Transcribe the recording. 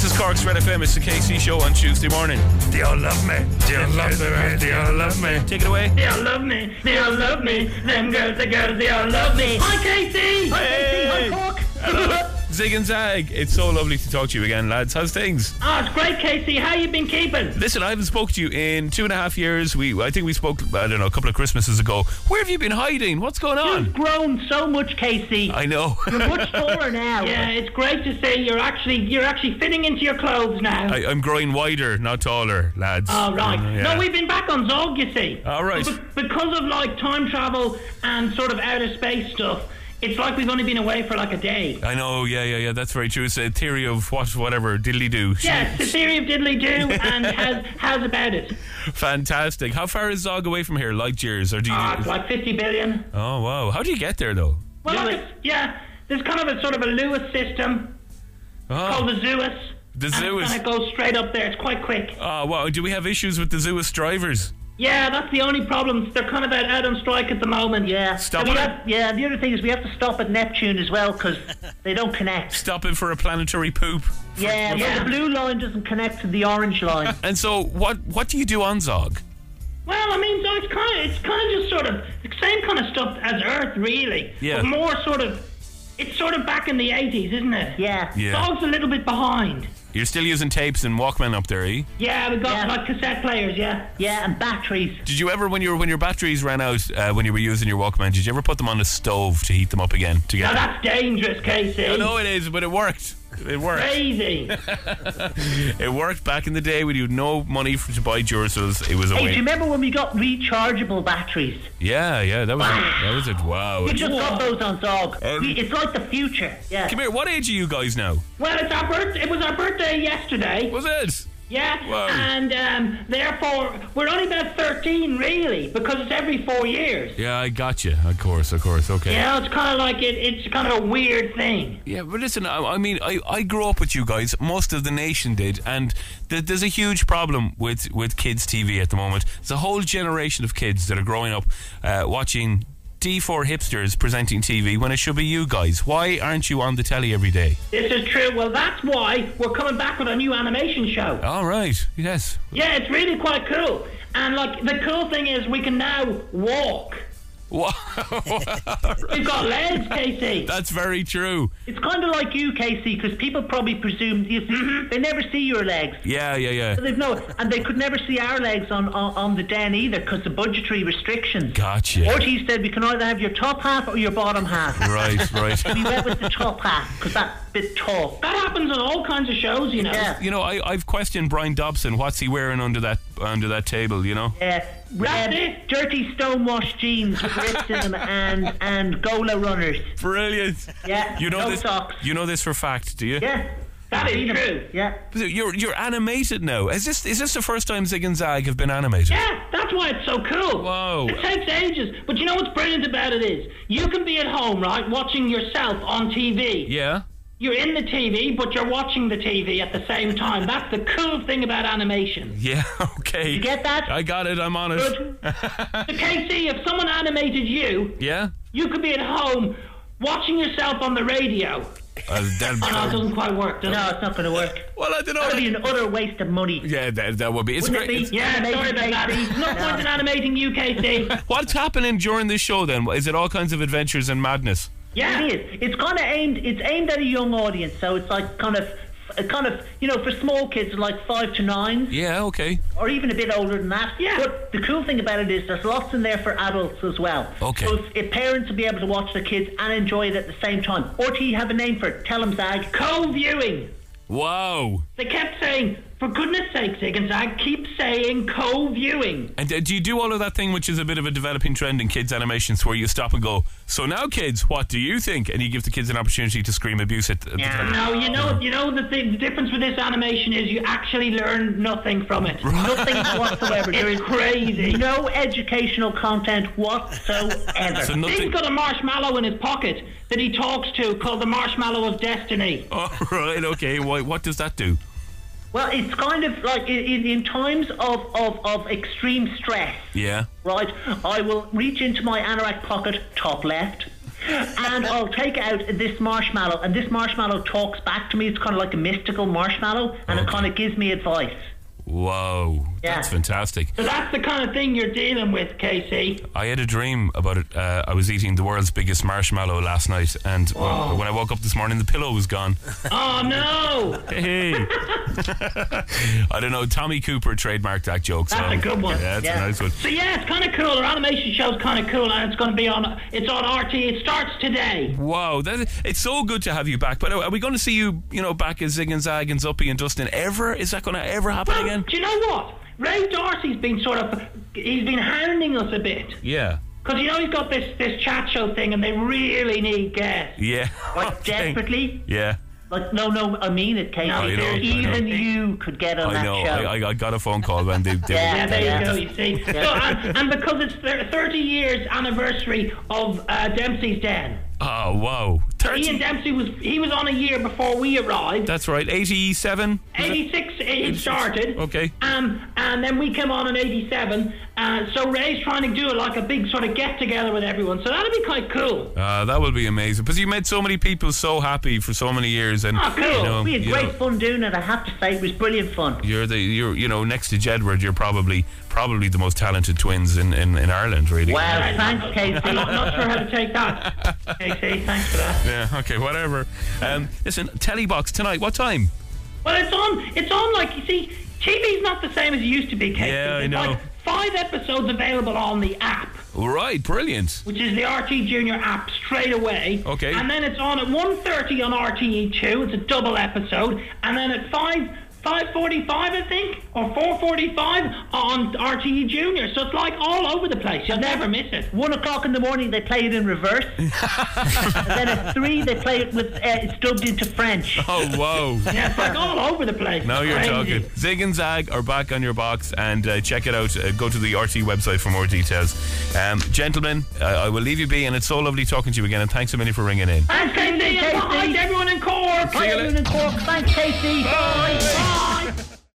This is Cork's Red FM. It's the KC show on Tuesday morning. Do you all love me? Do you all love me? Do you all love me? Take it away. They all love me. They all love me. Them girls, the girls, they all love me. Hi, Casey. Hi, Hey. Casey. Hi, Cork. Zig and Zag, it's so lovely to talk to you again, lads. How's things? It's great, Casey. How you been keeping? Listen, I haven't spoken to you in 2.5 years. I think we spoke, I don't know, a couple of Christmases ago. Where have you been hiding? What's going on? You've grown so much, Casey. I know. You're much taller now. Yeah, it's great to see you're actually fitting into your clothes now. I'm growing wider, not taller, lads. Oh, right. Yeah. No, we've been back on Zog, you see. All right. Because of, like, time travel and sort of outer space stuff, it's like we've only been away for, like, a day. I know, yeah, that's very true. It's a theory of whatever, diddly-do. Yeah, it's the theory of diddly-do, and how's about it? Fantastic. How far is Zog away from here, light years? Or do you? It's like 50 billion. Oh, wow. How do you get there, though? Well, there's kind of a sort of a Lewis system called the Zewis. The Zewis. And it goes straight up there. It's quite quick. Oh, wow. Do we have issues with the Zewis drivers? Yeah, that's the only problem. They're kind of out on strike at the moment. Yeah. Stop So it. the other thing is we have to stop at Neptune as well because they don't connect. Stopping for a planetary poop. Yeah, the blue line doesn't connect to the orange line. And so, what do you do on Zog? Well, I mean, so it's kind of just sort of the same kind of stuff as Earth, really. Yeah. But more it's sort of back in the 80s, isn't it? Yeah. Zog's a little bit behind. You're still using tapes and Walkman up there, eh? Yeah, we got like cassette players, yeah. Yeah, and batteries. Did you ever, when your batteries ran out, when you were using your Walkman, did you ever put them on the stove to heat them up again? Now that's dangerous, Casey. I know it is, but it worked. It worked. Crazy. It worked back in the day when you had no money to buy Duracells. It was a Hey, do win. you remember when we got rechargeable batteries? Yeah, that was it. Wow. We just got those on Zog. Um, It's like the future. Yeah. Come here. What age are you guys now? Well, it was our birthday yesterday. Was it? Yeah, Wow. and therefore we're only about 13 really, because it's every 4 years. Yeah, I got you. Of course. Okay. You know, it's kind of like it's kind of a weird thing. Yeah, but listen, I mean, I grew up with you guys. Most of the nation did, and there's a huge problem with kids' TV at the moment. There's a whole generation of kids that are growing up watching D4 hipsters presenting TV when it should be you guys. Why aren't you on the telly every day? This is true. Well, that's why we're coming back with a new animation show. All right, yes. Yeah, it's really quite cool. And like the cool thing is we can now walk. Wow. We've got legs, Casey. That's very true. It's kind of like you, Casey, because people probably presume they never see your legs. Yeah. And they could never see our legs on the den either because of budgetary restrictions. Gotcha. Ortiz said we can either have your top half or your bottom half. Right. We went with the top half because that's a bit tall. That happens on all kinds of shows, you know. Yeah. You know, I've questioned Brian Dobson. What's he wearing under that table? You know. Yeah. That's it. Dirty stonewashed jeans with rips in them and Gola runners. Brilliant. Yeah. You know no this. socks. You know this for fact, do you? Yeah. That is true. Yeah. You're animated now. Is this the first time Zig and Zag have been animated? Yeah, that's why it's so cool. Whoa. It takes ages. But you know what's brilliant about it is you can be at home, right, watching yourself on TV. Yeah. You're in the TV, but you're watching the TV at the same time. That's the cool thing about animation. Yeah, okay. You get that? I got it, I'm on it. Good. So, Casey, if someone animated you, Yeah? you could be at home watching yourself on the radio. Oh, no, it doesn't quite work, does No, it? it's not going to work. Well, I don't know. That'd be an utter waste of money. Yeah, that would be. It's Wouldn't great. it be? Yeah, sorry about that. There's no point in animating you, Casey. What's happening during this show then? Is it all kinds of adventures and madness? Yeah. It is. It's kind of aimed at a young audience, so it's like kind of for small kids like 5 to 9, Yeah, okay. or even a bit older than that. Yeah. But the cool thing about it is there's lots in there for adults as well. Okay. So if parents will be able to watch their kids and enjoy it at the same time. Or do you have a name for it? Tell them, Zag. Co-viewing. Wow. They kept saying, for goodness sake, Zig and Zag, keep saying co-viewing. And do you do all of that thing which is a bit of a developing trend in kids' animations where you stop and go, so now kids, what do you think? And you give the kids an opportunity to scream abuse at the television. No, you know the difference with this animation is you actually learn nothing from it. Nothing whatsoever. There is It's crazy. no educational content whatsoever. So He's nothing. got a marshmallow in his pocket that he talks to called the Marshmallow of Destiny. Oh, right, okay. What does that do? Well, it's kind of like in times of extreme stress, Yeah. right? I will reach into my anorak pocket, top left, And I'll take out this marshmallow, and this marshmallow talks back to me. It's kind of like a mystical marshmallow, and it kind of gives me advice. Whoa, Yeah. that's fantastic. So that's the kind of thing you're dealing with, Casey. I had a dream about it. I was eating the world's biggest marshmallow last night, and when I woke up this morning, the pillow was gone. Oh no! Hey. I don't know. Tommy Cooper trademarked that joke. That's so, a good one. Yeah, it's Yeah. a nice one. So yeah, it's kind of cool. Our animation show's kind of cool, and it's going to be on. It's on RT. It starts today. Wow, it's so good to have you back. But are we going to see you, back as Zig and Zag and Zuppy and Dustin ever? Is that going to ever happen Well, again? do you know what? Ray Darcy's been he's been hounding us a bit. Yeah. Because he's got this chat show thing, and they really need guests. Yeah. Like, Okay. desperately. Yeah. Like, no, I mean it, Casey. No, I know, Even you could get on I that know. show. I got a phone call when they Yeah, Yeah, there Yeah. you go. You see, so, and because it's 30 years anniversary of Dempsey's Den. Oh, wow. 30. Ian Dempsey was on a year before we arrived. That's right. 87? 86 it started. Okay. And then we came on in 87. So Ray's trying to do it like a big sort of get together with everyone. So that'll be quite cool. That will be amazing. Because you made so many people so happy for so many years. And, Oh, cool. We had great fun doing it, I have to say. It was brilliant fun. You're next to Jedward, you're probably the most talented twins in Ireland, really. Wow, thanks, Casey. I'm not sure how to take that. Casey, thanks for that. Yeah, okay, whatever. Listen, Telebox tonight, what time? Well, it's on like, you see, TV's not the same as it used to be, Casey. Yeah, I There's know. like 5 episodes available on the app, Right, brilliant. which is the RT Junior app, straight away. Okay. And then it's on at 1:30 on RTE2. It's a double episode. And then at 5:45, I think, or 4:45 on RTE Junior. So it's like all over the place. You'll never miss it. 1 o'clock in the morning, they play it in reverse. And then at 3, they play it with it's dubbed into French. Oh, whoa. Yeah, it's like all over the place. Now you're Crazy. talking. Zig and Zag are back on your box, and check it out. Go to the RT website for more details. Gentlemen, I will leave you be, and it's so lovely talking to you again, and thanks a million for ringing in. Thanks, Casey. And bye to everyone in Cork. See you later. Thanks, Casey. Bye. Bye.